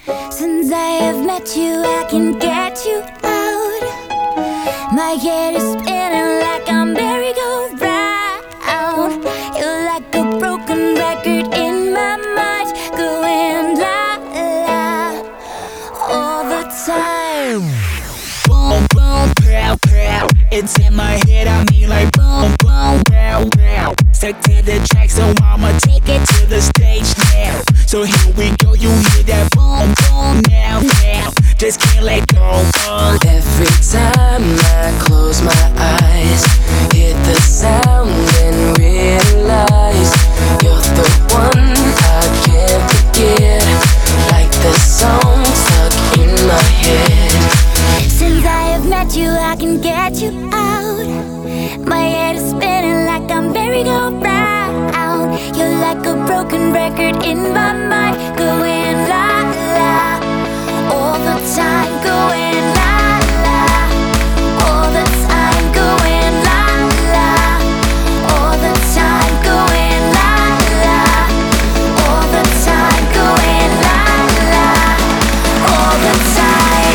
Since I have met you, I can get you out. My head is spinning like I'm merry-go-round. You're like a broken record in my mind, going la la all the time. Boom, boom, pow, pow. It's in my head, I mean like boom, boom, pow, pow. Stuck to the track, so I'ma take it to the stage now. So here we go, you hear that boom, boom, now, now. Just can't let go. Every time I close my eyes, hear the sound and realize you're the one I can't forget. Like the song stuck in my head. Since I have met you, I can get you out. My head is spinning like I'm merry-go-round. You're like a broken record in my mind, going la la all the time, going la la all the time, going la la all the time, going la la all the time, going la la all the time.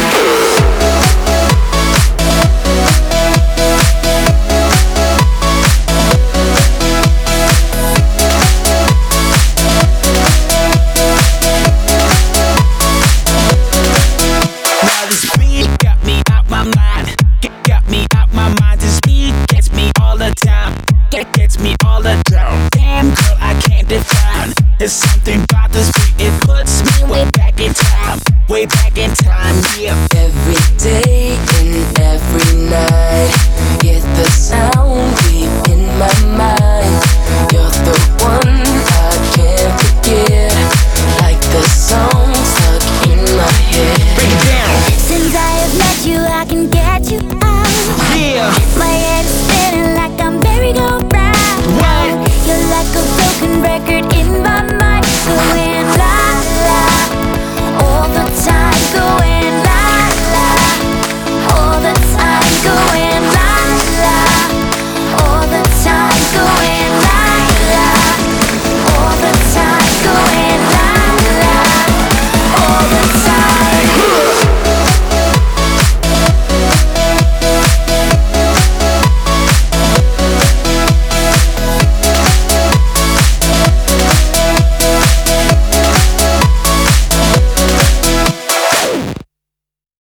Now this beat got me out my mind. Got me out my mind. This beat gets me all the time. Gets me all the time. Damn girl, I can't define. There's something about this beat. It puts me way back in time. Way back in time, yeah. Every day and every night, get the sound